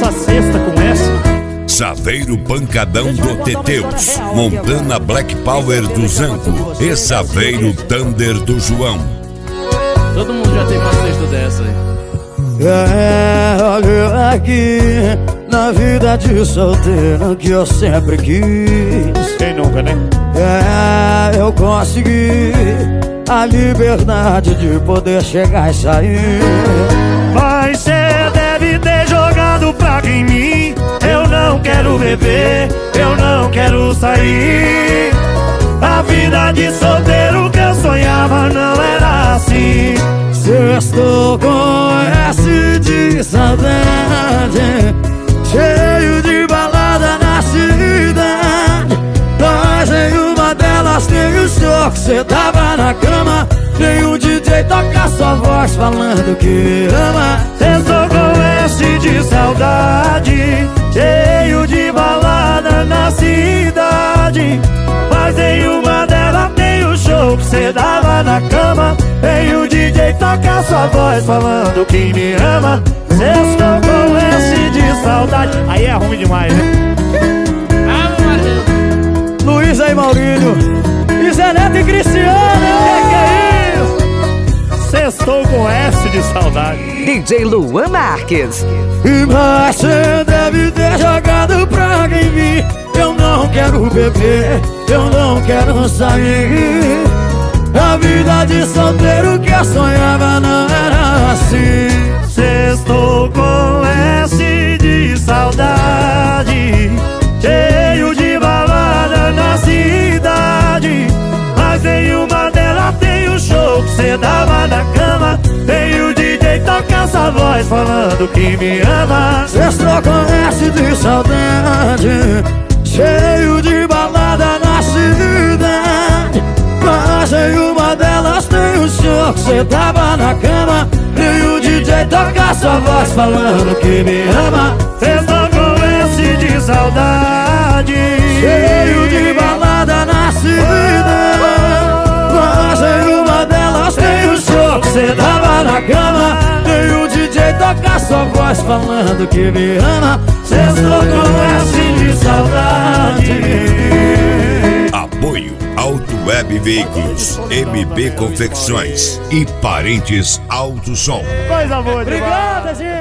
essa sexta com essa. Saveiro Pancadão do Teteus, Montana Black Power do Zango e Saveiro Thunder do João. Todo mundo já teve uma sexta dessa aí. Olha aqui, na vida de solteiro que eu sempre quis. Quem nunca, né? Eu consegui a liberdade de poder chegar e sair. Mas cê deve ter jogado praga em mim. Eu não quero beber, eu não quero sair. A vida de solteiro que eu sonhava não era assim. Sextou com S de saudade, cheio de balada na cidade. Mas em uma delas tem o show que cê tava na cama. Tem um DJ toca sua voz falando que ama. Sextou com S de saudade, cheio de balada na cidade. Mas em uma delas tem o show que cê dava na cama. Tem o DJ toca sua voz falando que me ama. Sextou com S de saudade. Aí é ruim demais, né? Luiz e Maurílio, e Zé Neto e Cristiano. Que é isso? Sextou com S de saudade. DJ Luan Marques. E mas cê deve ter jogado praga em mim. Eu não quero beber, eu não quero sair. A vida de solteiro que eu sonhava não era assim. Sextou com S de saudade, cheio de balada na cidade. Mas em uma delas tem o show que cê dava na cama. Tem o DJ toca essa voz falando que me ama. Sextou com S de saudade, cheio de balada na cidade. Mas em uma delas tem o show que cê tava na cama. E o DJ toca sua voz falando que me ama. Sextou com S de saudade, cheio de balada na cidade. Mas em uma delas tem o show que cê tava na cama. E o DJ toca sua voz falando que me ama. sextou com S de saudade. Apoio Auto Web Veículos, MB Confecções e Parentes Auto Som. Coisa boa demais. Obrigado, gente.